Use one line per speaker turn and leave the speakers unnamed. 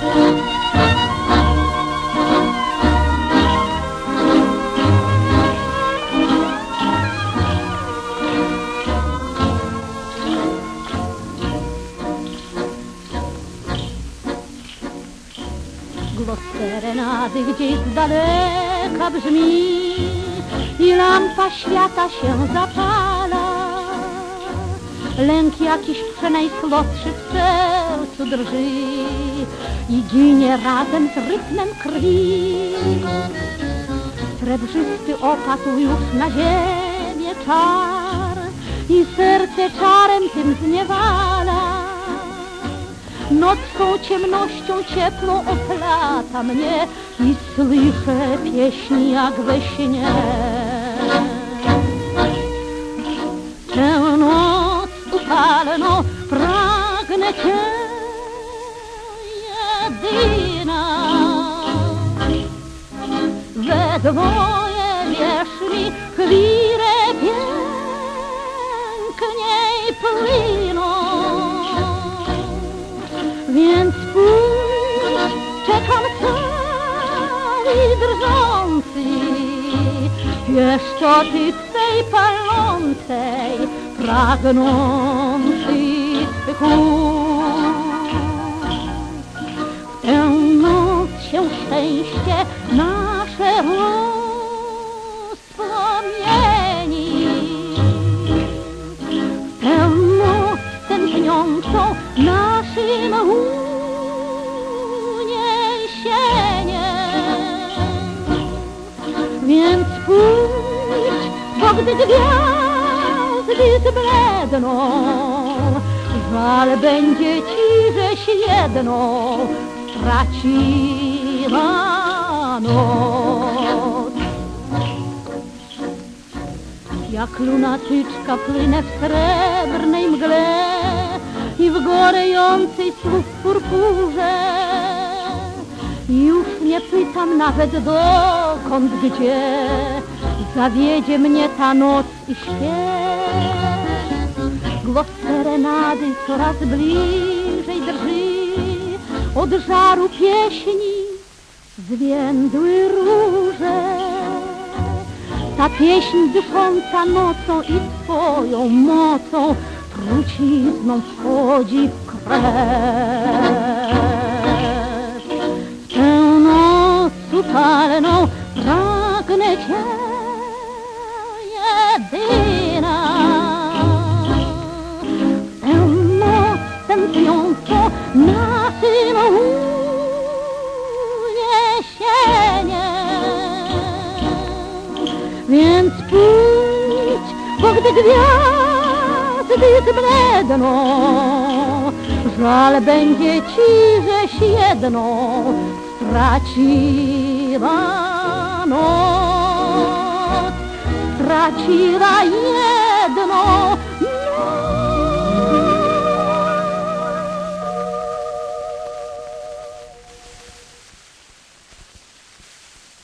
Głos serenady gdzieś z daleka brzmi i lampa świata się zapala. Lęk jakiś najsłodszy w sercu drży i ginie razem z rytmem krwi. Srebrzysty opadł już na ziemię czar i serce czarem tym zniewala. Nocką ciemnością cieplą oplata mnie i słyszę pieśni jak we śnie. Tę noc upalną pragnę Cię jedyna. We dwoje wierz mi chwile piękniej płyną. Więc pójdź, czekam cały drżący, wiesz to Ty swej palącej, pragnący w tę noc się szczęście nasze rozpłomieni. W tę noc tętniącą naszym uniesieniem. Więc pójdź, bo gdy gwiazdy zbledną, żal będzie Ci, żeś jedną straciła noc. Jak lunatyczka płynę w srebrnej mgle i w gorejącej słów purpurze. Już nie pytam nawet dokąd, gdzie zawiedzie mnie ta noc i śpiew. Głos serenady coraz bliżej drży, od żaru pieśni zwiędły róże. Ta pieśń dysząca nocą i Twoją mocą trucizną wchodzi w krew. W tę noc upalną pragnę Cię jedyna. W tę noc tętniącą naszym uniesieniem. Więc pójdź, bo gdy gwiazdy zbledną, żal będzie Ci, żeś jedną straciła noc, straciła jedną